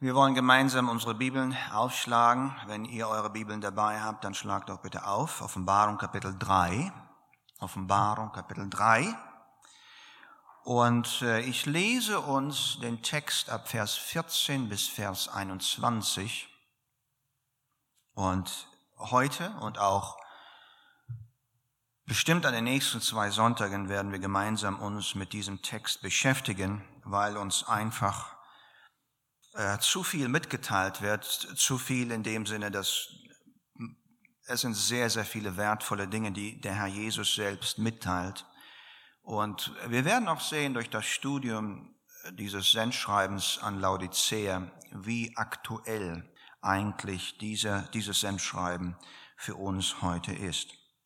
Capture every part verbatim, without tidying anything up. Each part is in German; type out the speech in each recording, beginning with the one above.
Wir wollen gemeinsam unsere Bibeln aufschlagen. Wenn ihr eure Bibeln dabei habt, dann schlagt doch bitte auf. Offenbarung Kapitel drei. Offenbarung Kapitel drei. Und ich lese uns den Text ab Vers vierzehn bis Vers einundzwanzig. Und heute und auch bestimmt an den nächsten zwei Sonntagen werden wir gemeinsam uns mit diesem Text beschäftigen, weil uns einfach äh, zu viel mitgeteilt wird, zu viel in dem Sinne, dass es sind sehr, sehr viele wertvolle Dinge, die der Herr Jesus selbst mitteilt. Und wir werden auch sehen durch das Studium dieses Sendschreibens an Laodicea, wie aktuell eigentlich diese, dieses Sendschreiben für uns heute ist.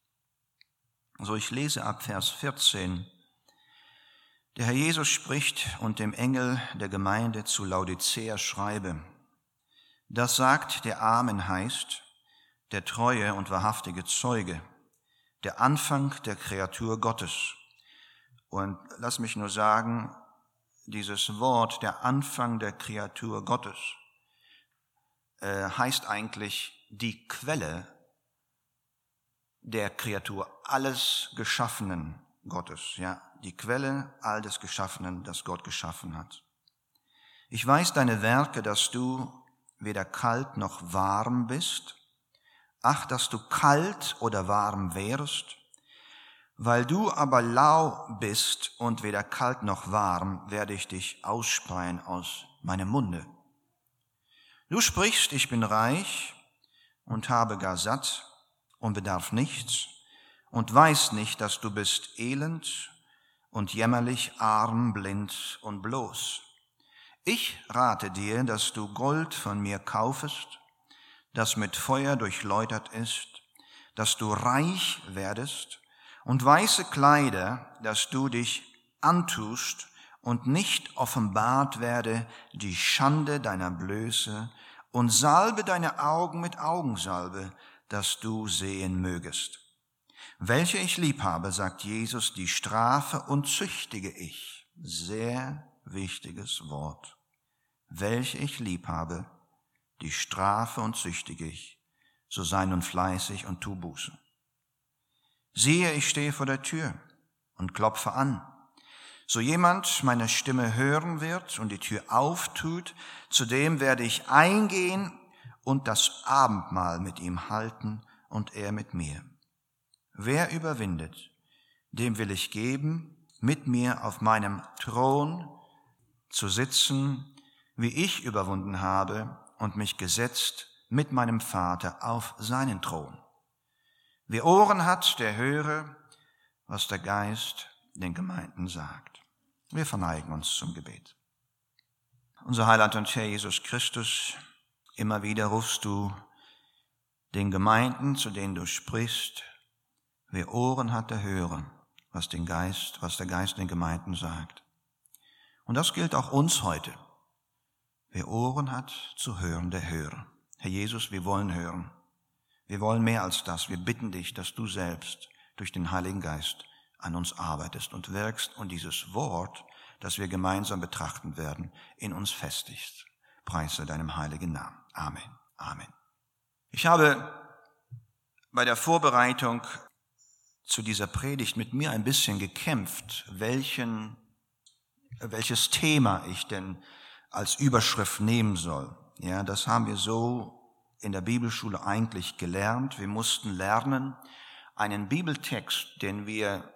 So, ich lese ab Vers vierzehn. Der Herr Jesus spricht und dem Engel der Gemeinde zu Laodicea schreibe: Das sagt, der Amen heißt, der treue und wahrhaftige Zeuge, der Anfang der Kreatur Gottes. Und lass mich nur sagen, dieses Wort, der Anfang der Kreatur Gottes, äh, heißt eigentlich die Quelle der Kreatur, alles Geschaffenen Gottes, ja, die Quelle all des Geschaffenen, das Gott geschaffen hat. Ich weiß deine Werke, dass du weder kalt noch warm bist. Ach, dass du kalt oder warm wärest. Weil du aber lau bist und weder kalt noch warm, werde ich dich ausspeien aus meinem Munde. Du sprichst, ich bin reich und habe gar satt und bedarf nichts und weißt nicht, dass du bist elend und jämmerlich, arm, blind und bloß. Ich rate dir, dass du Gold von mir kaufest, das mit Feuer durchläutert ist, dass du reich werdest, und weiße Kleider, dass du dich antust und nicht offenbart werde die Schande deiner Blöße, und salbe deine Augen mit Augensalbe, dass du sehen mögest. Welche ich lieb habe, sagt Jesus, die strafe und züchtige ich. Sehr wichtiges Wort. Welche ich lieb habe, die strafe und züchtige ich. So sei nun fleißig und tu Buße. Siehe, ich stehe vor der Tür und klopfe an. So jemand meine Stimme hören wird und die Tür auftut, zu dem werde ich eingehen und das Abendmahl mit ihm halten und er mit mir. Wer überwindet, dem will ich geben, mit mir auf meinem Thron zu sitzen, wie ich überwunden habe und mich gesetzt mit meinem Vater auf seinen Thron. Wer Ohren hat, der höre, was der Geist den Gemeinden sagt. Wir verneigen uns zum Gebet. Unser Heiland und Herr Jesus Christus, immer wieder rufst du den Gemeinden, zu denen du sprichst, wer Ohren hat, der höre, was den Geist, was der Geist den Gemeinden sagt. Und das gilt auch uns heute. Wer Ohren hat zu hören, der höre. Herr Jesus, wir wollen hören. Wir wollen mehr als das. Wir bitten dich, dass du selbst durch den Heiligen Geist an uns arbeitest und wirkst und dieses Wort, das wir gemeinsam betrachten werden, in uns festigst. Preise deinem heiligen Namen. Amen. Amen. Ich habe bei der Vorbereitung zu dieser Predigt mit mir ein bisschen gekämpft, welchen, welches Thema ich denn als Überschrift nehmen soll. Ja, das haben wir so in der Bibelschule eigentlich gelernt. Wir mussten lernen, einen Bibeltext, den wir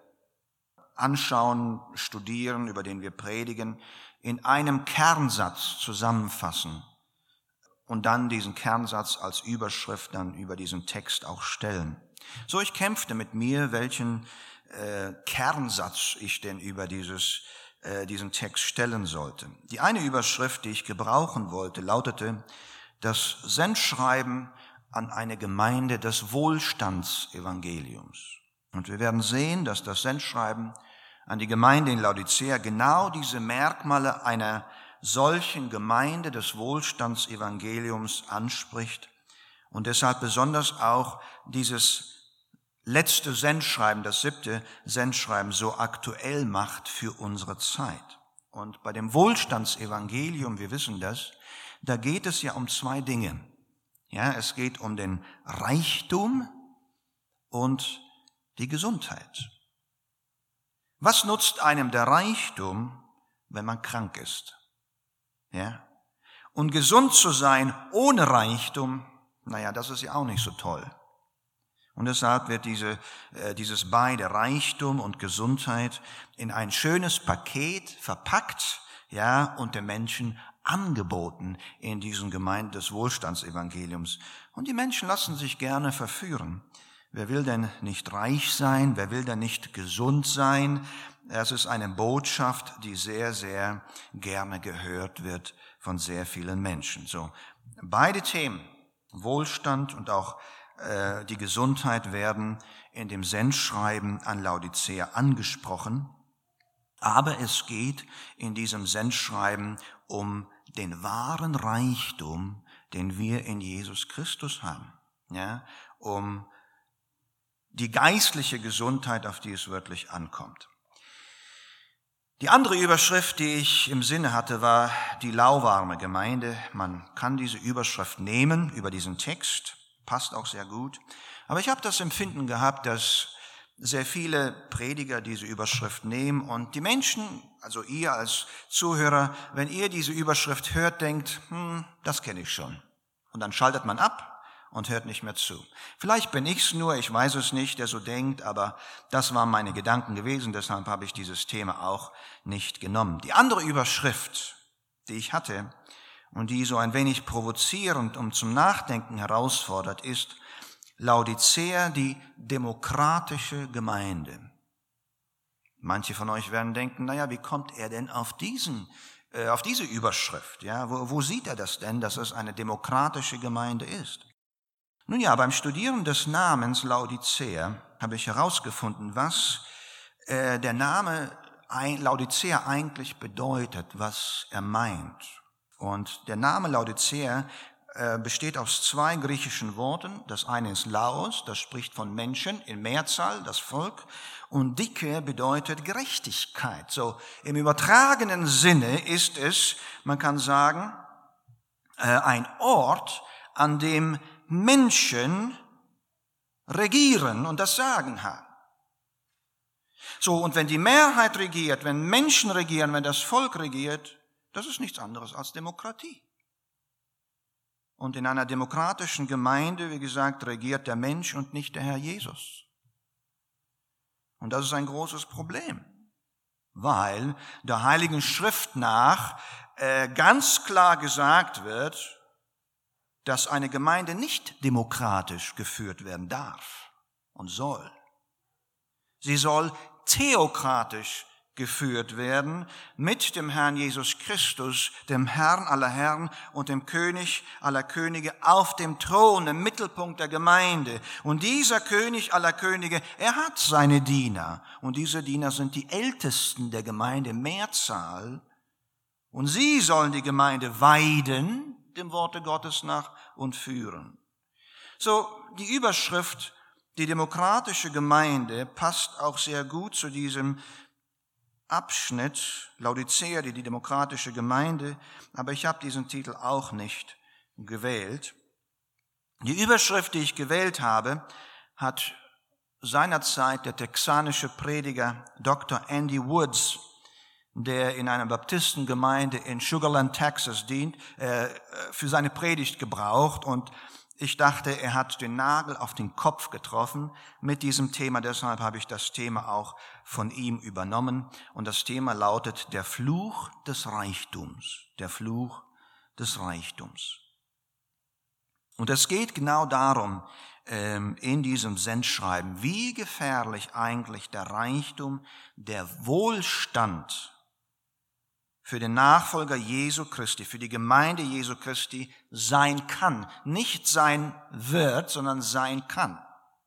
anschauen, studieren, über den wir predigen, in einem Kernsatz zusammenfassen und dann diesen Kernsatz als Überschrift dann über diesen Text auch stellen. So, ich kämpfte mit mir, welchen äh, Kernsatz ich denn über dieses, äh, diesen Text stellen sollte. Die eine Überschrift, die ich gebrauchen wollte, lautete: Das Sendschreiben an eine Gemeinde des Wohlstandsevangeliums. Und wir werden sehen, dass das Sendschreiben an die Gemeinde in Laodicea genau diese Merkmale einer solchen Gemeinde des Wohlstandsevangeliums anspricht und deshalb besonders auch dieses letzte Sendschreiben, das siebte Sendschreiben, so aktuell macht für unsere Zeit. Und bei dem Wohlstandsevangelium, wir wissen das, da geht es ja um zwei Dinge. Ja, es geht um den Reichtum und die Gesundheit. Was nutzt einem der Reichtum, wenn man krank ist? Ja? Und gesund zu sein ohne Reichtum, naja, das ist ja auch nicht so toll. Und deshalb wird diese, äh, dieses beide, Reichtum und Gesundheit, in ein schönes Paket verpackt, ja, und den Menschen angeboten in diesen Gemeinden des Wohlstandsevangeliums. Und die Menschen lassen sich gerne verführen. Wer will denn nicht reich sein? Wer will denn nicht gesund sein? Es ist eine Botschaft, die sehr, sehr gerne gehört wird von sehr vielen Menschen. So, beide Themen, Wohlstand und auch äh, die Gesundheit, werden in dem Sendschreiben an Laodicea angesprochen. Aber es geht in diesem Sendschreiben um den wahren Reichtum, den wir in Jesus Christus haben. Ja, um die geistliche Gesundheit, auf die es wirklich ankommt. Die andere Überschrift, die ich im Sinne hatte, war die lauwarme Gemeinde. Man kann diese Überschrift nehmen über diesen Text, passt auch sehr gut. Aber ich habe das Empfinden gehabt, dass sehr viele Prediger diese Überschrift nehmen und die Menschen, also ihr als Zuhörer, wenn ihr diese Überschrift hört, denkt, hm, das kenne ich schon. Und dann schaltet man ab und hört nicht mehr zu. Vielleicht bin ich's nur, ich weiß es nicht, der so denkt, aber das waren meine Gedanken gewesen, deshalb habe ich dieses Thema auch nicht genommen. Die andere Überschrift, die ich hatte und die so ein wenig provozierend und zum Nachdenken herausfordert, ist Laodicea, die demokratische Gemeinde. Manche von euch werden denken, naja, wie kommt er denn auf diesen, äh, auf diese Überschrift? Ja, wo, wo sieht er das denn, dass es eine demokratische Gemeinde ist? Nun ja, beim Studieren des Namens Laodicea habe ich herausgefunden, was äh, der Name Laodicea eigentlich bedeutet, was er meint. Und der Name Laodicea äh, besteht aus zwei griechischen Worten. Das eine ist Laos, das spricht von Menschen in Mehrzahl, das Volk. Und Dike bedeutet Gerechtigkeit. So im übertragenen Sinne ist es, man kann sagen, äh, ein Ort, an dem Menschen regieren und das Sagen haben. So, und wenn die Mehrheit regiert, wenn Menschen regieren, wenn das Volk regiert, das ist nichts anderes als Demokratie. Und in einer demokratischen Gemeinde, wie gesagt, regiert der Mensch und nicht der Herr Jesus. Und das ist ein großes Problem, weil der Heiligen Schrift nach äh, ganz klar gesagt wird, dass eine Gemeinde nicht demokratisch geführt werden darf und soll. Sie soll theokratisch geführt werden mit dem Herrn Jesus Christus, dem Herrn aller Herren und dem König aller Könige auf dem Thron, im Mittelpunkt der Gemeinde. Und dieser König aller Könige, er hat seine Diener. Und diese Diener sind die Ältesten der Gemeinde, Mehrzahl. Und sie sollen die Gemeinde weiden, dem Worte Gottes nach, und führen. So, die Überschrift, die demokratische Gemeinde, passt auch sehr gut zu diesem Abschnitt, Laodicea, die, die demokratische Gemeinde, aber ich habe diesen Titel auch nicht gewählt. Die Überschrift, die ich gewählt habe, hat seinerzeit der texanische Prediger Doktor Andy Woods, der in einer Baptistengemeinde in Sugarland, Texas dient, äh, für seine Predigt gebraucht. Und ich dachte, er hat den Nagel auf den Kopf getroffen mit diesem Thema. Deshalb habe ich das Thema auch von ihm übernommen. Und das Thema lautet der Fluch des Reichtums. Der Fluch des Reichtums. Und es geht genau darum, ähm, in diesem Sendschreiben, wie gefährlich eigentlich der Reichtum, der Wohlstand für den Nachfolger Jesu Christi, für die Gemeinde Jesu Christi sein kann. Nicht sein wird, sondern sein kann.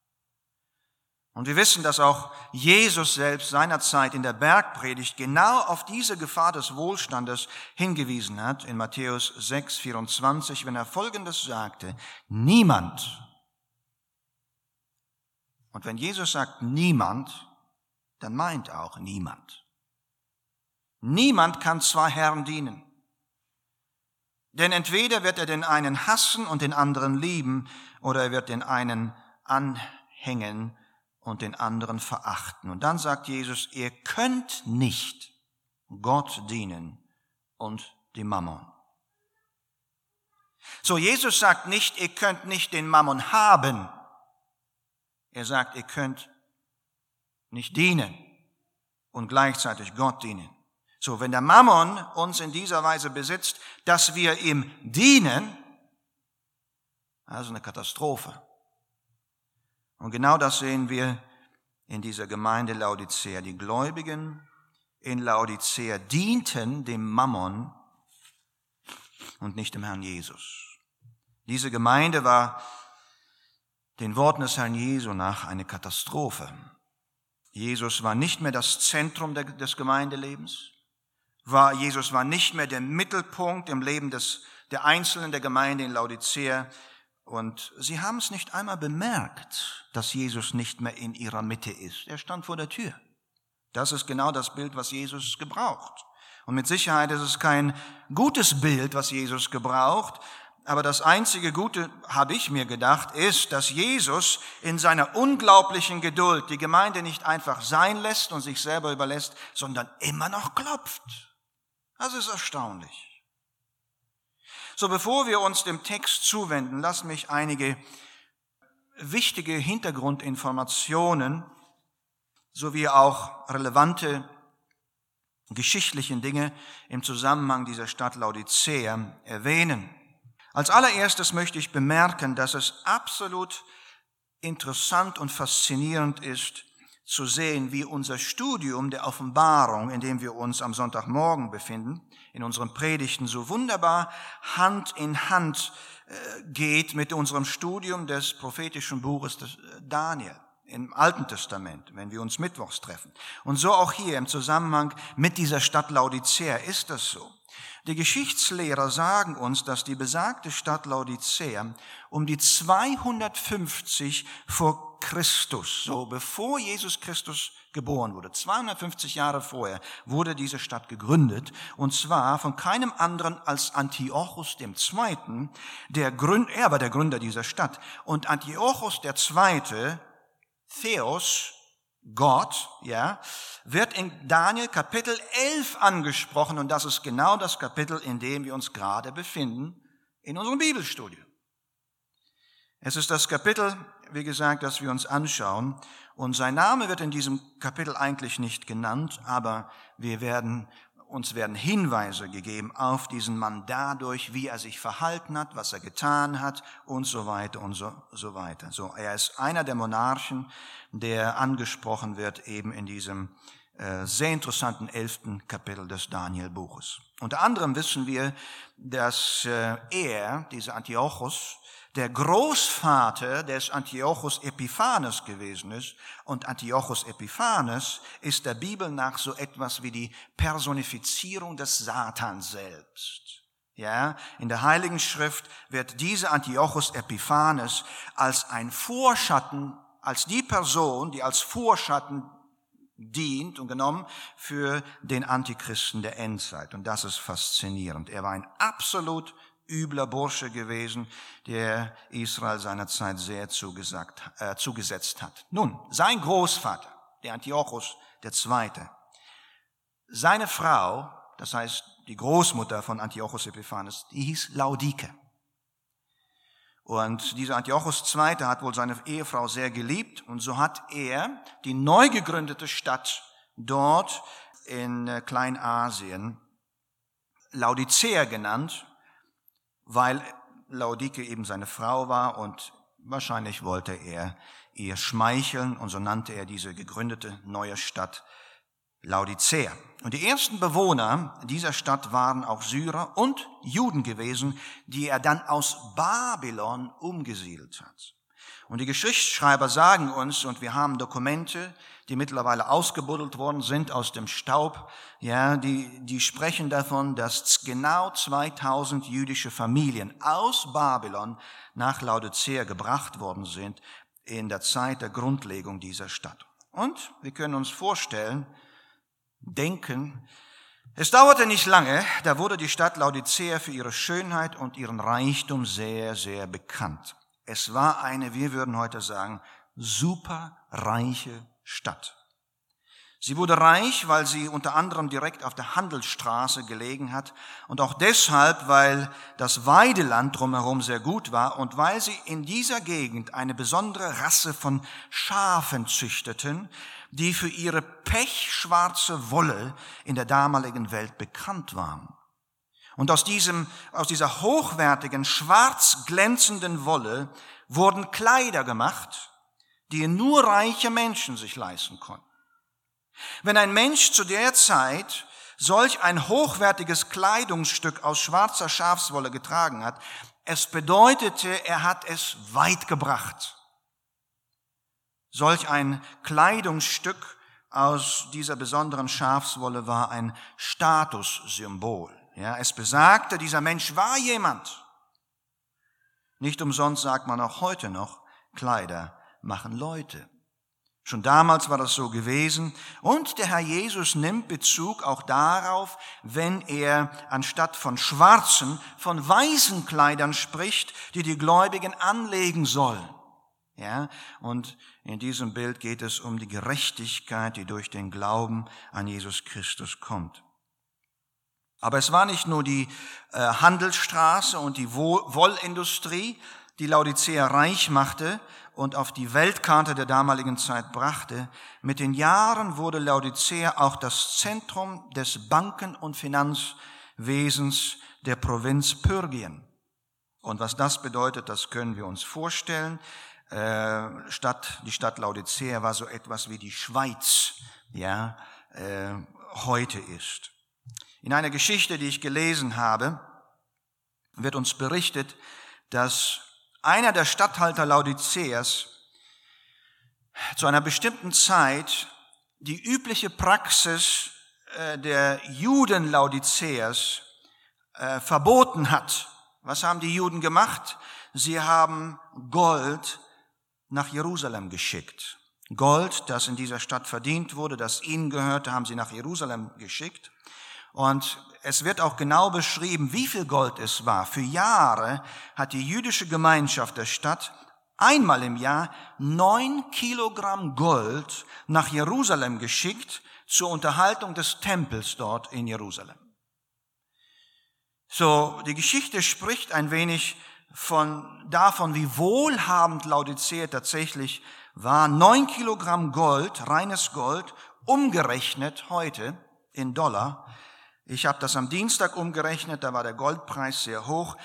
Und wir wissen, dass auch Jesus selbst seinerzeit in der Bergpredigt genau auf diese Gefahr des Wohlstandes hingewiesen hat, in Matthäus sechs, vierundzwanzig, wenn er Folgendes sagte: Niemand. Und wenn Jesus sagt niemand, dann meint er auch niemand. Niemand kann zwei Herren dienen. Denn entweder wird er den einen hassen und den anderen lieben, oder er wird den einen anhängen und den anderen verachten. Und dann sagt Jesus, ihr könnt nicht Gott dienen und dem Mammon. So, Jesus sagt nicht, ihr könnt nicht den Mammon haben. Er sagt, ihr könnt nicht dienen und gleichzeitig Gott dienen. So, wenn der Mammon uns in dieser Weise besitzt, dass wir ihm dienen, also eine Katastrophe. Und genau das sehen wir in dieser Gemeinde Laodicea. Die Gläubigen in Laodicea dienten dem Mammon und nicht dem Herrn Jesus. Diese Gemeinde war den Worten des Herrn Jesu nach eine Katastrophe. Jesus war nicht mehr das Zentrum des Gemeindelebens. War, Jesus war nicht mehr der Mittelpunkt im Leben des, der Einzelnen der Gemeinde in Laodicea. Und sie haben es nicht einmal bemerkt, dass Jesus nicht mehr in ihrer Mitte ist. Er stand vor der Tür. Das ist genau das Bild, was Jesus gebraucht. Und mit Sicherheit ist es kein gutes Bild, was Jesus gebraucht. Aber das einzige Gute, habe ich mir gedacht, ist, dass Jesus in seiner unglaublichen Geduld die Gemeinde nicht einfach sein lässt und sich selber überlässt, sondern immer noch klopft. Das ist erstaunlich. So, bevor wir uns dem Text zuwenden, lass mich einige wichtige Hintergrundinformationen sowie auch relevante geschichtliche Dinge im Zusammenhang dieser Stadt Laodicea erwähnen. Als allererstes möchte ich bemerken, dass es absolut interessant und faszinierend ist, zu sehen, wie unser Studium der Offenbarung, in dem wir uns am Sonntagmorgen befinden, in unseren Predigten so wunderbar Hand in Hand geht mit unserem Studium des prophetischen Buches des Daniel im Alten Testament, wenn wir uns mittwochs treffen. Und so auch hier im Zusammenhang mit dieser Stadt Laodicea ist das so. Die Geschichtslehrer sagen uns, dass die besagte Stadt Laodicea um die zweihundertfünfzig vor Christus, so bevor Jesus Christus geboren wurde, zweihundertfünfzig Jahre vorher, wurde diese Stadt gegründet, und zwar von keinem anderen als Antiochus der Zweite, der Gründer, er war der Gründer dieser Stadt. Und Antiochus der Zweite, Theos, Gott, ja, wird in Daniel Kapitel elf angesprochen, und das ist genau das Kapitel, in dem wir uns gerade befinden in unserem Bibelstudium. Es ist das Kapitel, wie gesagt, das wir uns anschauen, und sein Name wird in diesem Kapitel eigentlich nicht genannt, aber wir werden, uns werden Hinweise gegeben auf diesen Mann dadurch, wie er sich verhalten hat, was er getan hat und so weiter und so, so weiter. So, er ist einer der Monarchen, der angesprochen wird eben in diesem äh, sehr interessanten elften Kapitel des Daniel-Buches. Unter anderem wissen wir, dass äh, er, dieser Antiochus, der Großvater des Antiochus Epiphanes gewesen ist. Und Antiochus Epiphanes ist der Bibel nach so etwas wie die Personifizierung des Satans selbst. Ja, in der Heiligen Schrift wird dieser Antiochus Epiphanes als ein Vorschatten, als die Person, die als Vorschatten dient und genommen für den Antichristen der Endzeit. Und das ist faszinierend. Er war ein absolut übler Bursche gewesen, der Israel seinerzeit sehr zugesagt, äh, zugesetzt hat. Nun, sein Großvater, der Antiochus der Zweite, seine Frau, das heißt die Großmutter von Antiochus Epiphanes, die hieß Laodike. Und dieser Antiochus Zweite hat wohl seine Ehefrau sehr geliebt, und so hat er die neu gegründete Stadt dort in Kleinasien Laodicea genannt, weil Laodike eben seine Frau war, und wahrscheinlich wollte er ihr schmeicheln, und so nannte er diese gegründete neue Stadt Laodicea. Und die ersten Bewohner dieser Stadt waren auch Syrer und Juden gewesen, die er dann aus Babylon umgesiedelt hat. Und die Geschichtsschreiber sagen uns, und wir haben Dokumente, die mittlerweile ausgebuddelt worden sind aus dem Staub, ja, die, die sprechen davon, dass genau zweitausend jüdische Familien aus Babylon nach Laodicea gebracht worden sind in der Zeit der Grundlegung dieser Stadt. Und wir können uns vorstellen, denken, Es dauerte nicht lange, da wurde die Stadt Laodicea für ihre Schönheit und ihren Reichtum sehr, sehr bekannt. Es war eine, wir würden heute sagen, superreiche Stadt. Sie wurde reich, weil sie unter anderem direkt auf der Handelsstraße gelegen hat und auch deshalb, weil das Weideland drumherum sehr gut war und weil sie in dieser Gegend eine besondere Rasse von Schafen züchteten, die für ihre pechschwarze Wolle in der damaligen Welt bekannt waren. Und aus diesem, aus dieser hochwertigen, schwarz glänzenden Wolle wurden Kleider gemacht, die nur reiche Menschen sich leisten konnten. Wenn ein Mensch zu der Zeit solch ein hochwertiges Kleidungsstück aus schwarzer Schafswolle getragen hat, es bedeutete, er hat es weit gebracht. Solch ein Kleidungsstück aus dieser besonderen Schafswolle war ein Statussymbol. Ja, es besagte, dieser Mensch war jemand. Nicht umsonst sagt man auch heute noch, Kleider machen Leute. Schon damals war das so gewesen. Und der Herr Jesus nimmt Bezug auch darauf, wenn er anstatt von schwarzen, von weißen Kleidern spricht, die die Gläubigen anlegen sollen. Ja, und in diesem Bild geht es um die Gerechtigkeit, die durch den Glauben an Jesus Christus kommt. Aber es war nicht nur die äh, Handelsstraße und die Wollindustrie, die Laodicea reich machte und auf die Weltkarte der damaligen Zeit brachte. Mit den Jahren wurde Laodicea auch das Zentrum des Banken- und Finanzwesens der Provinz Pyrgien. Und was das bedeutet, das können wir uns vorstellen. Äh, Stadt, die Stadt Laodicea war so etwas wie die Schweiz, ja, äh, heute ist. In einer Geschichte, die ich gelesen habe, wird uns berichtet, dass einer der Statthalter Laodiceas zu einer bestimmten Zeit die übliche Praxis äh, der Juden Laodiceas äh, verboten hat. Was haben die Juden gemacht? Sie haben Gold nach Jerusalem geschickt. Gold, das in dieser Stadt verdient wurde, das ihnen gehörte, haben sie nach Jerusalem geschickt. Und es wird auch genau beschrieben, wie viel Gold es war. Für Jahre hat die jüdische Gemeinschaft der Stadt einmal im Jahr neun Kilogramm Gold nach Jerusalem geschickt zur Unterhaltung des Tempels dort in Jerusalem. So, die Geschichte spricht ein wenig von, davon, wie wohlhabend Laodicea tatsächlich war. Neun Kilogramm Gold, reines Gold, umgerechnet heute in Dollar. Ich habe das am Dienstag umgerechnet, da war der Goldpreis sehr hoch,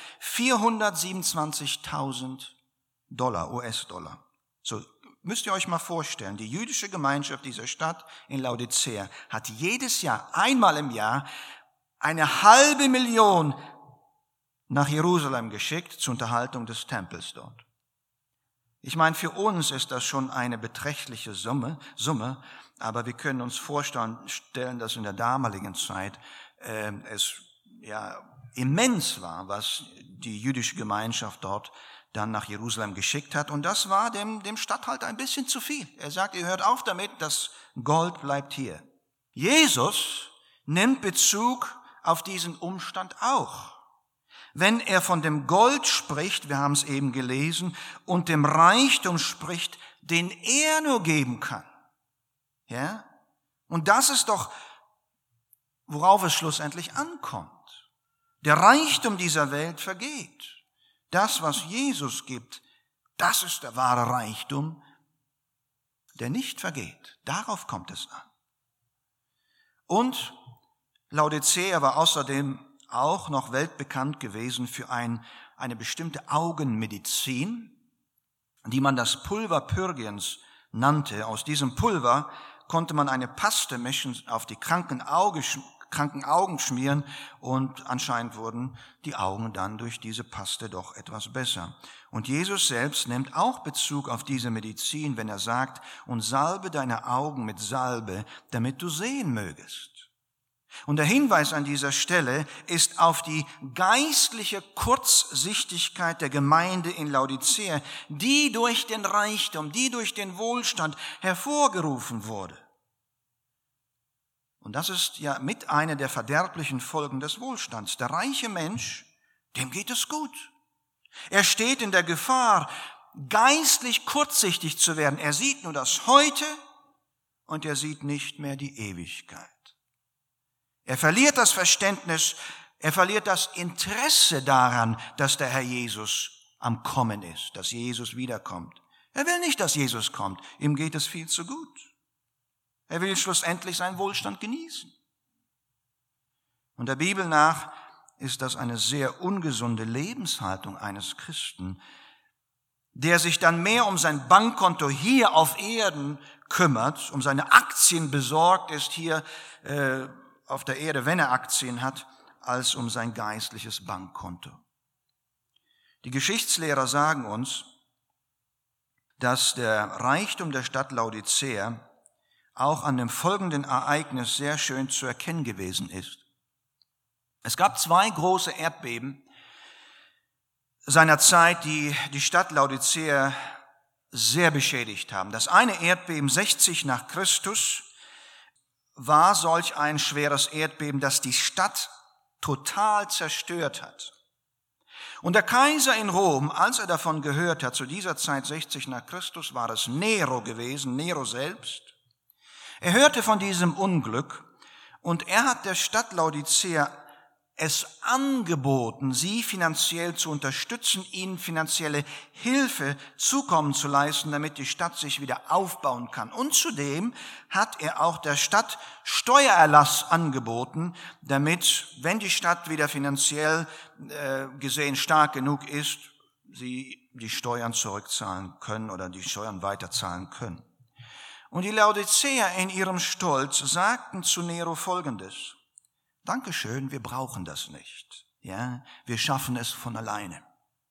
vierhundertsiebenundzwanzigtausend Dollar, U S-Dollar. So, müsst ihr euch mal vorstellen, die jüdische Gemeinschaft dieser Stadt in Laodicea hat jedes Jahr, einmal im Jahr, eine halbe Million nach Jerusalem geschickt zur Unterhaltung des Tempels dort. Ich meine, für uns ist das schon eine beträchtliche Summe, Summe, aber wir können uns vorstellen, dass in der damaligen Zeit äh, es ja immens war, was die jüdische Gemeinschaft dort dann nach Jerusalem geschickt hat. Und das war dem, dem Statthalter ein bisschen zu viel. Er sagt, ihr hört auf damit, das Gold bleibt hier. Jesus nimmt Bezug auf diesen Umstand auch. Wenn er von dem Gold spricht, wir haben es eben gelesen, und dem Reichtum spricht, den er nur geben kann. Ja? Und das ist doch, worauf es schlussendlich ankommt. Der Reichtum dieser Welt vergeht. Das, was Jesus gibt, das ist der wahre Reichtum, der nicht vergeht. Darauf kommt es an. Und Laodicea war außerdem auch noch weltbekannt gewesen für ein, eine bestimmte Augenmedizin, die man das Pulver Pyrgiens nannte. Aus diesem Pulver konnte man eine Paste mischen, auf die kranken, Auge, kranken Augen schmieren und anscheinend wurden die Augen dann durch diese Paste doch etwas besser. Und Jesus selbst nimmt auch Bezug auf diese Medizin, wenn er sagt, und salbe deine Augen mit Salbe, damit du sehen mögest. Und der Hinweis an dieser Stelle ist auf die geistliche Kurzsichtigkeit der Gemeinde in Laodicea, die durch den Reichtum, die durch den Wohlstand hervorgerufen wurde. Und das ist ja mit einer der verderblichen Folgen des Wohlstands. Der reiche Mensch, dem geht es gut. Er steht in der Gefahr, geistlich kurzsichtig zu werden. Er sieht nur das Heute und er sieht nicht mehr die Ewigkeit. Er verliert das Verständnis, er verliert das Interesse daran, dass der Herr Jesus am Kommen ist, dass Jesus wiederkommt. Er will nicht, dass Jesus kommt. Ihm geht es viel zu gut. Er will schlussendlich seinen Wohlstand genießen. Und der Bibel nach ist das eine sehr ungesunde Lebenshaltung eines Christen, der sich dann mehr um sein Bankkonto hier auf Erden kümmert, um seine Aktien besorgt ist hier äh, auf der Erde, wenn er Aktien hat, als um sein geistliches Bankkonto. Die Geschichtslehrer sagen uns, dass der Reichtum der Stadt Laodicea auch an dem folgenden Ereignis sehr schön zu erkennen gewesen ist. Es gab zwei große Erdbeben seiner Zeit, die die Stadt Laodicea sehr beschädigt haben. Das eine Erdbeben sechzig nach Christus war solch ein schweres Erdbeben, das die Stadt total zerstört hat. Und der Kaiser in Rom, als er davon gehört hat, zu dieser Zeit sechzig nach Christus, war es Nero gewesen, Nero selbst. Er hörte von diesem Unglück und er hat der Stadt Laodicea es angeboten, sie finanziell zu unterstützen, ihnen finanzielle Hilfe zukommen zu leisten, damit die Stadt sich wieder aufbauen kann. Und zudem hat er auch der Stadt Steuererlass angeboten, damit, wenn die Stadt wieder finanziell äh, gesehen stark genug ist, sie die Steuern zurückzahlen können oder die Steuern weiterzahlen können. Und die Laodiceer in ihrem Stolz sagten zu Nero Folgendes: Dankeschön, wir brauchen das nicht. Ja, wir schaffen es von alleine.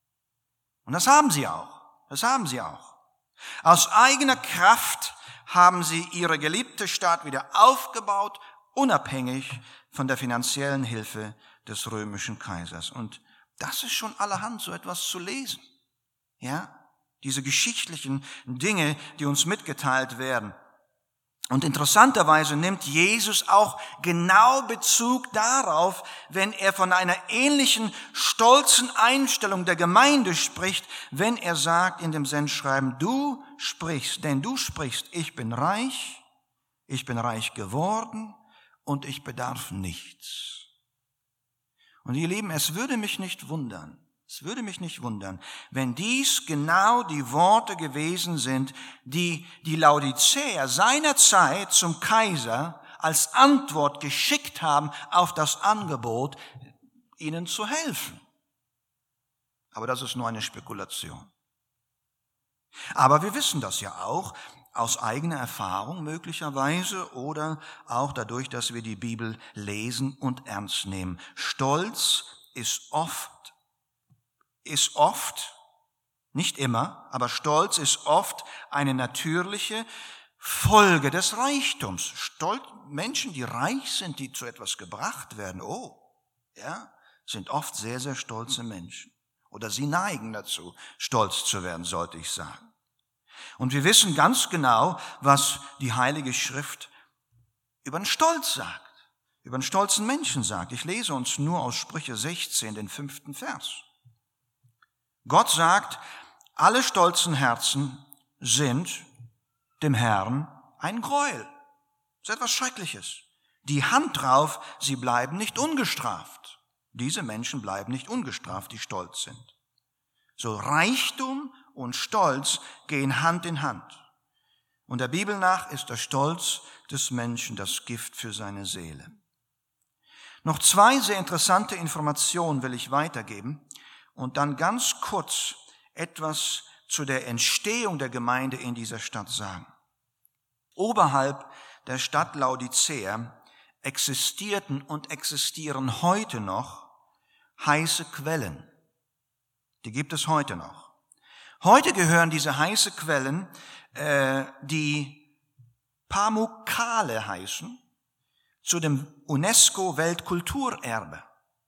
Und das haben sie auch. Das haben sie auch. Aus eigener Kraft haben sie ihre geliebte Stadt wieder aufgebaut, unabhängig von der finanziellen Hilfe des römischen Kaisers. Und das ist schon allerhand, so etwas zu lesen. Ja, diese geschichtlichen Dinge, die uns mitgeteilt werden. Und interessanterweise nimmt Jesus auch genau Bezug darauf, wenn er von einer ähnlichen stolzen Einstellung der Gemeinde spricht, wenn er sagt in dem Sendschreiben: Du sprichst, denn du sprichst, ich bin reich, ich bin reich geworden und ich bedarf nichts. Und ihr Lieben, es würde mich nicht wundern, Es würde mich nicht wundern, wenn dies genau die Worte gewesen sind, die die Laodiceer seinerzeit zum Kaiser als Antwort geschickt haben auf das Angebot, ihnen zu helfen. Aber das ist nur eine Spekulation. Aber wir wissen das ja auch aus eigener Erfahrung möglicherweise oder auch dadurch, dass wir die Bibel lesen und ernst nehmen. Stolz ist oft ist oft, nicht immer, aber Stolz ist oft eine natürliche Folge des Reichtums. Stolz, Menschen, die reich sind, die zu etwas gebracht werden, oh, ja, sind oft sehr, sehr stolze Menschen. Oder sie neigen dazu, stolz zu werden, sollte ich sagen. Und wir wissen ganz genau, was die Heilige Schrift über den Stolz sagt, über einen stolzen Menschen sagt. Ich lese uns nur aus Sprüche sechzehn, den fünften Vers. Gott sagt, alle stolzen Herzen sind dem Herrn ein Gräuel. Das ist etwas Schreckliches. Die Hand drauf, sie bleiben nicht ungestraft. Diese Menschen bleiben nicht ungestraft, die stolz sind. So Reichtum und Stolz gehen Hand in Hand. Und der Bibel nach ist der Stolz des Menschen das Gift für seine Seele. Noch zwei sehr interessante Informationen will ich weitergeben. Und dann ganz kurz etwas zu der Entstehung der Gemeinde in dieser Stadt sagen. Oberhalb der Stadt Laodicea existierten und existieren heute noch heiße Quellen. Die gibt es heute noch. Heute gehören diese heiße Quellen, äh, die Pamukkale heißen, zu dem UNESCO-Weltkulturerbe.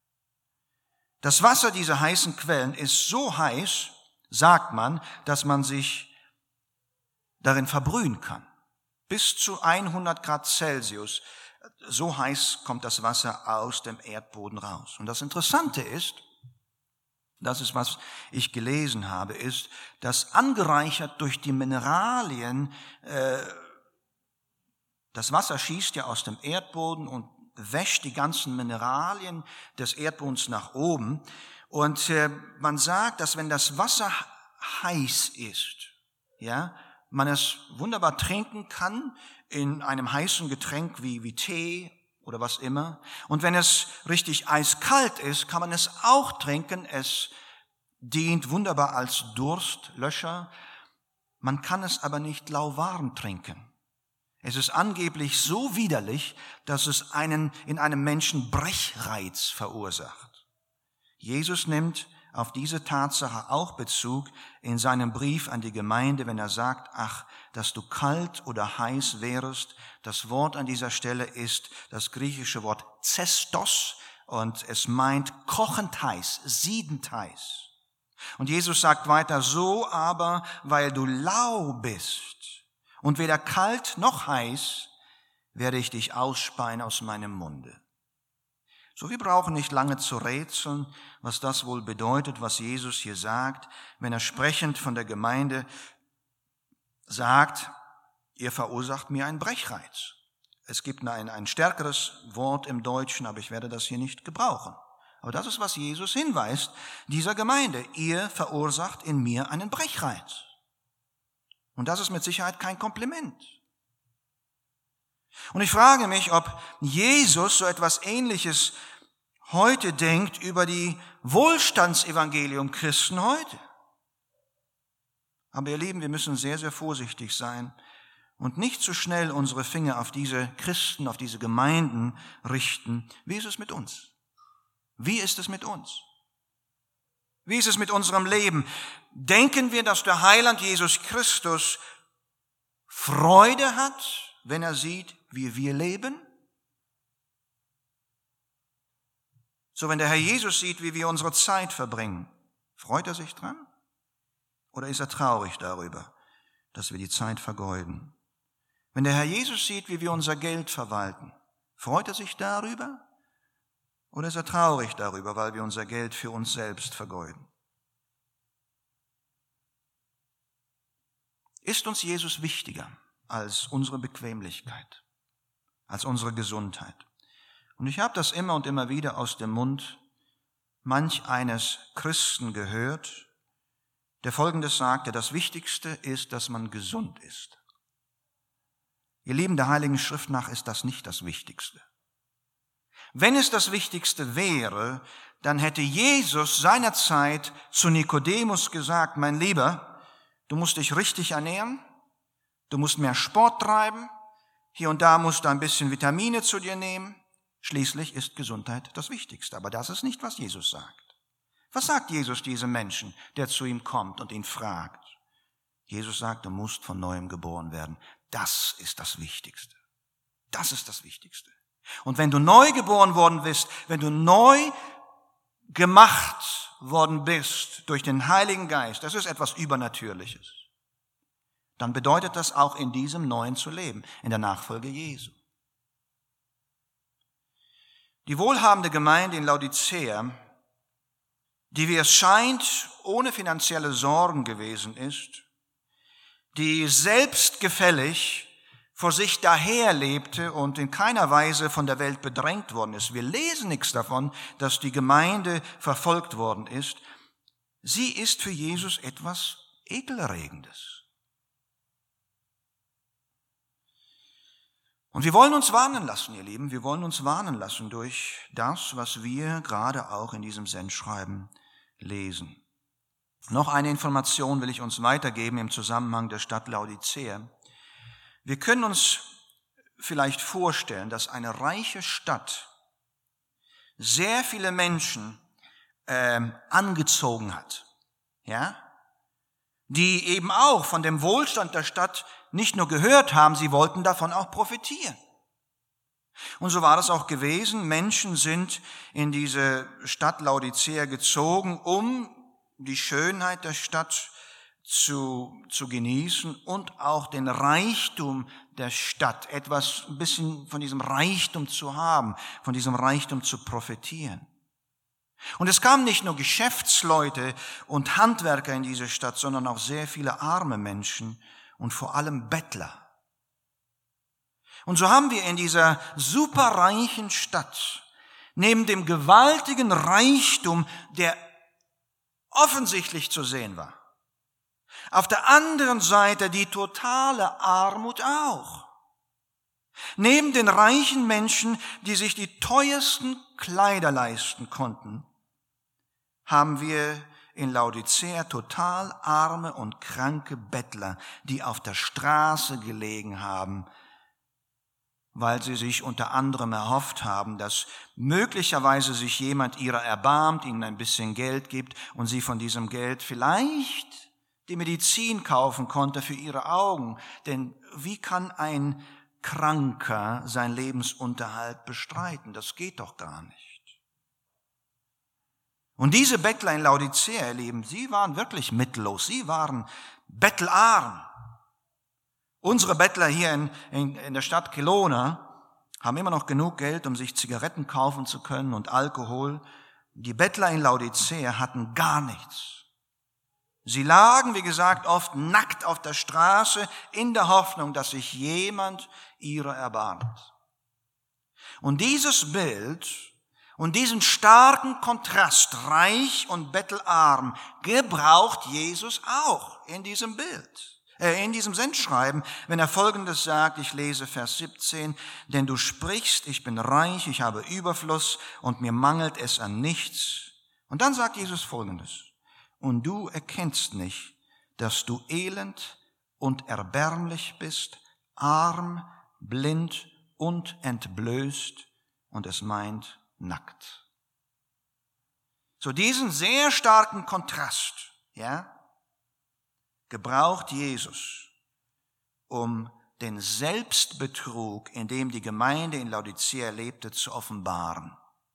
Das Wasser dieser heißen Quellen ist so heiß, sagt man, dass man sich darin verbrühen kann. Bis zu hundert Grad Celsius So heiß kommt das Wasser aus dem Erdboden raus. Und das Interessante ist, das ist, was ich gelesen habe, ist, dass angereichert durch die Mineralien, äh, das Wasser schießt ja aus dem Erdboden und wäscht die ganzen Mineralien des Erdbodens nach oben. Und äh, man sagt, dass wenn das Wasser heiß ist, ja, man es wunderbar trinken kann in einem heißen Getränk wie, wie Tee oder was immer. Und wenn es richtig eiskalt ist, kann man es auch trinken. Es dient wunderbar als Durstlöscher. Man kann es aber nicht lauwarm trinken. Es ist angeblich so widerlich, dass es einen, in einem Menschen Brechreiz verursacht. Jesus nimmt auf diese Tatsache auch Bezug in seinem Brief an die Gemeinde, wenn er sagt, ach, dass du kalt oder heiß wärest. Das Wort an dieser Stelle ist das griechische Wort zestos und es meint kochend heiß, siedend heiß. Und Jesus sagt weiter, so aber, weil du lau bist und weder kalt noch heiß, werde ich dich ausspeien aus meinem Munde. So, wir brauchen nicht lange zu rätseln, was das wohl bedeutet, was Jesus hier sagt, wenn er sprechend von der Gemeinde sagt, ihr verursacht mir einen Brechreiz. Es gibt ein, ein stärkeres Wort im Deutschen, aber ich werde das hier nicht gebrauchen. Aber das ist, was Jesus hinweist, dieser Gemeinde. Ihr verursacht in mir einen Brechreiz. Und das ist mit Sicherheit kein Kompliment. Und ich frage mich, ob Jesus so etwas Ähnliches heute denkt über die Wohlstandsevangelium Christen heute. Aber ihr Lieben, wir müssen sehr, sehr vorsichtig sein und nicht zu schnell unsere Finger auf diese Christen, auf diese Gemeinden richten. Wie ist es mit uns? Wie ist es mit uns? Wie ist es mit unserem Leben? Denken wir, dass der Heiland Jesus Christus Freude hat, wenn er sieht, wie wir leben? So, wenn der Herr Jesus sieht, wie wir unsere Zeit verbringen, freut er sich dran? Oder ist er traurig darüber, dass wir die Zeit vergeuden? Wenn der Herr Jesus sieht, wie wir unser Geld verwalten, freut er sich darüber? Oder ist er traurig darüber, weil wir unser Geld für uns selbst vergeuden? Ist uns Jesus wichtiger als unsere Bequemlichkeit, als unsere Gesundheit? Und ich habe das immer und immer wieder aus dem Mund manch eines Christen gehört, der Folgendes sagte: Das Wichtigste ist, dass man gesund ist. Ihr Lieben, der Heiligen Schrift nach ist das nicht das Wichtigste. Wenn es das Wichtigste wäre, dann hätte Jesus seinerzeit zu Nikodemus gesagt: Mein Lieber, du musst dich richtig ernähren, du musst mehr Sport treiben, hier und da musst du ein bisschen Vitamine zu dir nehmen. Schließlich ist Gesundheit das Wichtigste. Aber das ist nicht, was Jesus sagt. Was sagt Jesus diesem Menschen, der zu ihm kommt und ihn fragt? Jesus sagt, du musst von Neuem geboren werden. Das ist das Wichtigste. Das ist das Wichtigste. Und wenn du neu geboren worden bist, wenn du neu gemacht worden bist durch den Heiligen Geist, das ist etwas Übernatürliches, dann bedeutet das auch in diesem Neuen zu leben, in der Nachfolge Jesu. Die wohlhabende Gemeinde in Laodicea, die wie es scheint ohne finanzielle Sorgen gewesen ist, die selbstgefällig vor sich daherlebte und in keiner Weise von der Welt bedrängt worden ist. Wir lesen nichts davon, dass die Gemeinde verfolgt worden ist. Sie ist für Jesus etwas Ekelerregendes. Und wir wollen uns warnen lassen, ihr Lieben, wir wollen uns warnen lassen durch das, was wir gerade auch in diesem Sendschreiben lesen. Noch eine Information will ich uns weitergeben im Zusammenhang der Stadt Laodicea. Wir können uns vielleicht vorstellen, dass eine reiche Stadt sehr viele Menschen äh, angezogen hat, ja, die eben auch von dem Wohlstand der Stadt nicht nur gehört haben, sie wollten davon auch profitieren. Und so war das auch gewesen. Menschen sind in diese Stadt Laodicea gezogen, um die Schönheit der Stadt zu, zu genießen und auch den Reichtum der Stadt, etwas, ein bisschen von diesem Reichtum zu haben, von diesem Reichtum zu profitieren. Und es kamen nicht nur Geschäftsleute und Handwerker in diese Stadt, sondern auch sehr viele arme Menschen und vor allem Bettler. Und so haben wir in dieser superreichen Stadt, neben dem gewaltigen Reichtum, der offensichtlich zu sehen war, auf der anderen Seite die totale Armut auch. Neben den reichen Menschen, die sich die teuersten Kleider leisten konnten, haben wir in Laodicea total arme und kranke Bettler, die auf der Straße gelegen haben, weil sie sich unter anderem erhofft haben, dass möglicherweise sich jemand ihrer erbarmt, ihnen ein bisschen Geld gibt und sie von diesem Geld vielleicht die Medizin kaufen konnte für ihre Augen. Denn wie kann ein Kranker seinen Lebensunterhalt bestreiten? Das geht doch gar nicht. Und diese Bettler in Laodicea, ihr Lieben, sie waren wirklich mittellos, sie waren bettelarm. Unsere Bettler hier in, in, in der Stadt Kelowna haben immer noch genug Geld, um sich Zigaretten kaufen zu können und Alkohol. Die Bettler in Laodicea hatten gar nichts. Sie lagen, wie gesagt, oft nackt auf der Straße in der Hoffnung, dass sich jemand ihrer erbarmt. Und dieses Bild und diesen starken Kontrast, reich und bettelarm, gebraucht Jesus auch in diesem Bild, äh, in diesem Sendschreiben, wenn er Folgendes sagt, ich lese Vers siebzehn, denn du sprichst, ich bin reich, ich habe Überfluss und mir mangelt es an nichts. Und dann sagt Jesus Folgendes, und du erkennst nicht, dass du elend und erbärmlich bist, arm, blind und entblößt, und es meint nackt. So diesen sehr starken Kontrast, ja, gebraucht Jesus, um den Selbstbetrug, in dem die Gemeinde in Laodicea lebte, zu offenbaren.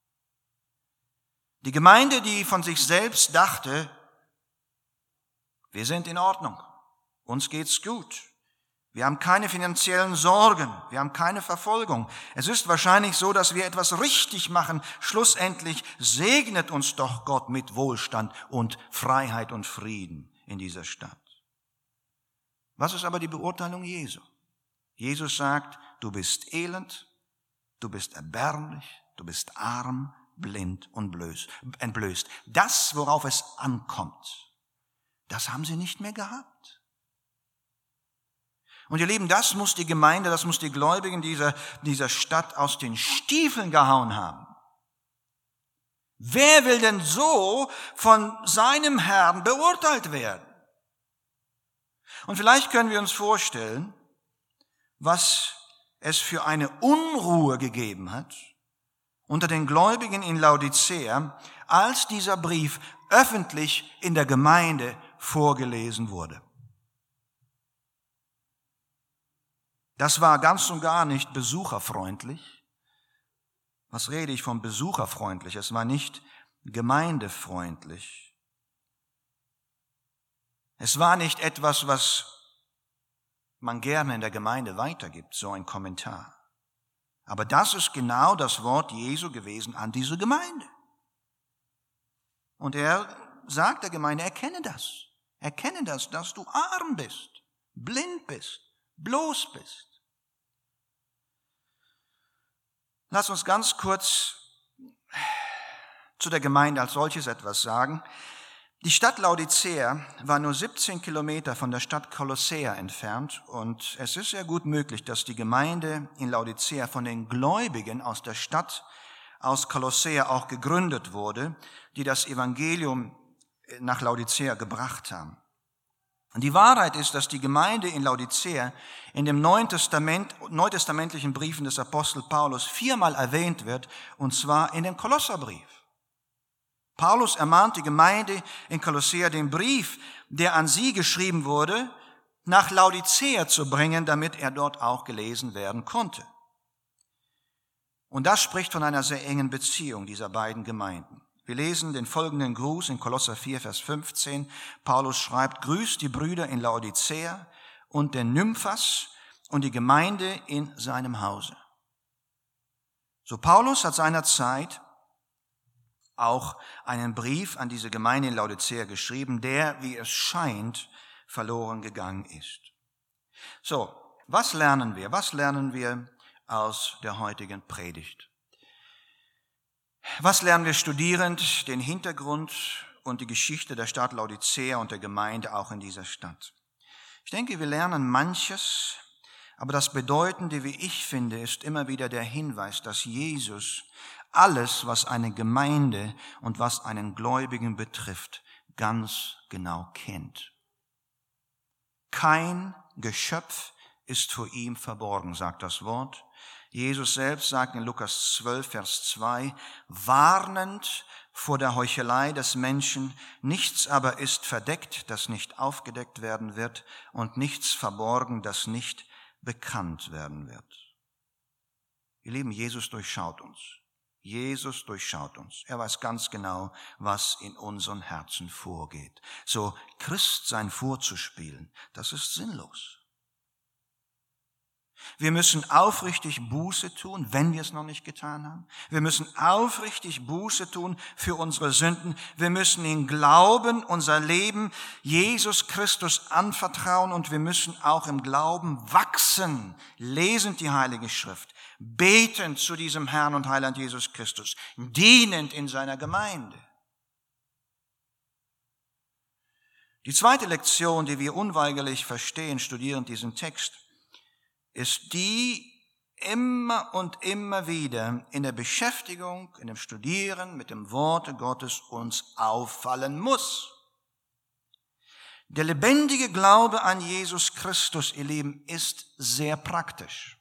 Die Gemeinde, die von sich selbst dachte, wir sind in Ordnung, uns geht's gut. Wir haben keine finanziellen Sorgen, wir haben keine Verfolgung. Es ist wahrscheinlich so, dass wir etwas richtig machen. Schlussendlich segnet uns doch Gott mit Wohlstand und Freiheit und Frieden in dieser Stadt. Was ist aber die Beurteilung Jesu? Jesus sagt, du bist elend, du bist erbärmlich, du bist arm, blind und entblößt. Das, worauf es ankommt, das haben sie nicht mehr gehabt. Und ihr Lieben, das muss die Gemeinde, das muss die Gläubigen dieser, dieser Stadt aus den Stiefeln gehauen haben. Wer will denn so von seinem Herrn beurteilt werden? Und vielleicht können wir uns vorstellen, was es für eine Unruhe gegeben hat unter den Gläubigen in Laodicea, als dieser Brief öffentlich in der Gemeinde vorgelesen wurde. Das war ganz und gar nicht besucherfreundlich. Was rede ich von besucherfreundlich? Es war nicht gemeindefreundlich. Es war nicht etwas, was man gerne in der Gemeinde weitergibt, so ein Kommentar. Aber das ist genau das Wort Jesu gewesen an diese Gemeinde. Und er sagt der Gemeinde, erkenne das. Erkenne das, dass du arm bist, blind bist, bloß bist. Lass uns ganz kurz zu der Gemeinde als solches etwas sagen. Die Stadt Laodicea war nur siebzehn Kilometer von der Stadt Kolossea entfernt und es ist sehr gut möglich, dass die Gemeinde in Laodicea von den Gläubigen aus der Stadt aus Kolossea auch gegründet wurde, die das Evangelium nach Laodicea gebracht haben. Und die Wahrheit ist, dass die Gemeinde in Laodicea in dem Neuen Testament, neutestamentlichen Briefen des Apostel Paulus viermal erwähnt wird, und zwar in dem Kolosserbrief. Paulus ermahnt die Gemeinde in Kolossea, den Brief, der an sie geschrieben wurde, nach Laodicea zu bringen, damit er dort auch gelesen werden konnte. Und das spricht von einer sehr engen Beziehung dieser beiden Gemeinden. Wir lesen den folgenden Gruß in Kolosser vier, Vers fünfzehn. Paulus schreibt, grüßt die Brüder in Laodicea und den Nymphas und die Gemeinde in seinem Hause. So Paulus hat seinerzeit auch einen Brief an diese Gemeinde in Laodicea geschrieben, der, wie es scheint, verloren gegangen ist. So, was lernen wir? Was lernen wir aus der heutigen Predigt? Was lernen wir studierend? Den Hintergrund und die Geschichte der Stadt Laodicea und der Gemeinde auch in dieser Stadt. Ich denke, wir lernen manches, aber das Bedeutende, wie ich finde, ist immer wieder der Hinweis, dass Jesus alles, was eine Gemeinde und was einen Gläubigen betrifft, ganz genau kennt. Kein Geschöpf ist vor ihm verborgen, sagt das Wort. Jesus selbst sagt in Lukas zwölf, Vers zwei, warnend vor der Heuchelei des Menschen, nichts aber ist verdeckt, das nicht aufgedeckt werden wird, und nichts verborgen, das nicht bekannt werden wird. Ihr Lieben, Jesus durchschaut uns. Jesus durchschaut uns. Er weiß ganz genau, was in unseren Herzen vorgeht. So Christsein vorzuspielen, das ist sinnlos. Wir müssen aufrichtig Buße tun, wenn wir es noch nicht getan haben. Wir müssen aufrichtig Buße tun für unsere Sünden. Wir müssen in Glauben unser Leben Jesus Christus anvertrauen und wir müssen auch im Glauben wachsen, lesend die Heilige Schrift, betend zu diesem Herrn und Heiland Jesus Christus, dienend in seiner Gemeinde. Die zweite Lektion, die wir unweigerlich verstehen, studierend diesen Text, ist die immer und immer wieder in der Beschäftigung, in dem Studieren mit dem Worte Gottes uns auffallen muss. Der lebendige Glaube an Jesus Christus, ihr Lieben, ist sehr praktisch.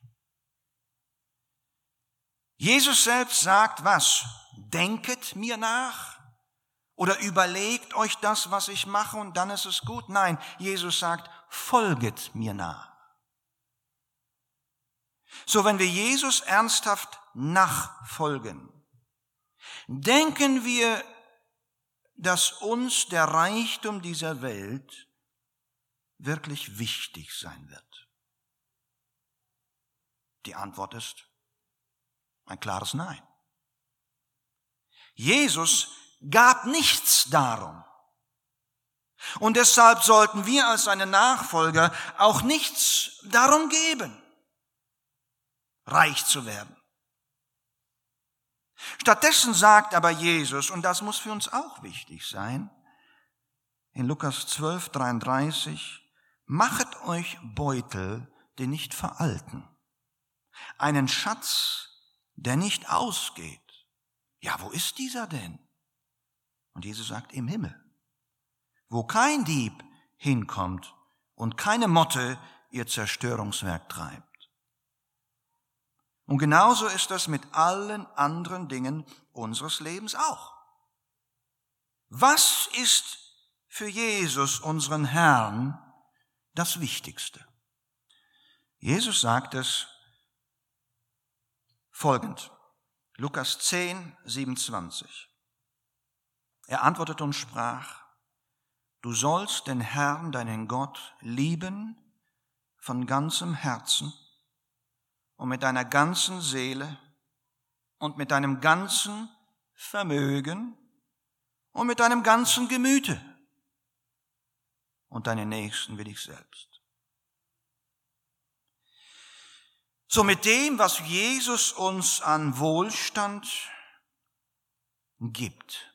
Jesus selbst sagt was? Denket mir nach oder überlegt euch das, was ich mache und dann ist es gut. Nein, Jesus sagt, folget mir nach. So, wenn wir Jesus ernsthaft nachfolgen, denken wir, dass uns der Reichtum dieser Welt wirklich wichtig sein wird? Die Antwort ist ein klares Nein. Jesus gab nichts darum. Und deshalb sollten wir als seine Nachfolger auch nichts darum geben, reich zu werden. Stattdessen sagt aber Jesus, und das muss für uns auch wichtig sein, in Lukas zwölf, dreiunddreißig, machet euch Beutel, die nicht veralten, einen Schatz, der nicht ausgeht. Ja, wo ist dieser denn? Und Jesus sagt, im Himmel, wo kein Dieb hinkommt und keine Motte ihr Zerstörungswerk treibt. Und genauso ist das mit allen anderen Dingen unseres Lebens auch. Was ist für Jesus, unseren Herrn, das Wichtigste? Jesus sagt es folgend, Lukas zehn, siebenundzwanzig. Er antwortete und sprach, du sollst den Herrn, deinen Gott, lieben von ganzem Herzen, und mit deiner ganzen Seele und mit deinem ganzen Vermögen und mit deinem ganzen Gemüte und deinen Nächsten wie dich selbst. So mit dem, was Jesus uns an Wohlstand gibt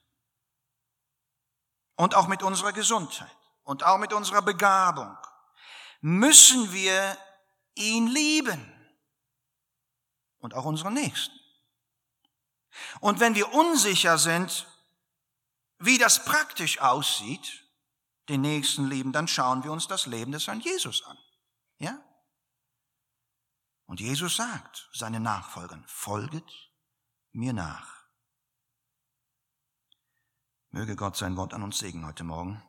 und auch mit unserer Gesundheit und auch mit unserer Begabung, müssen wir ihn lieben. Und auch unseren Nächsten. Und wenn wir unsicher sind, wie das praktisch aussieht, den Nächsten lieben, dann schauen wir uns das Leben des Herrn Jesus an. Ja? Und Jesus sagt seinen Nachfolgern, folget mir nach. Möge Gott sein Wort an uns segnen heute Morgen.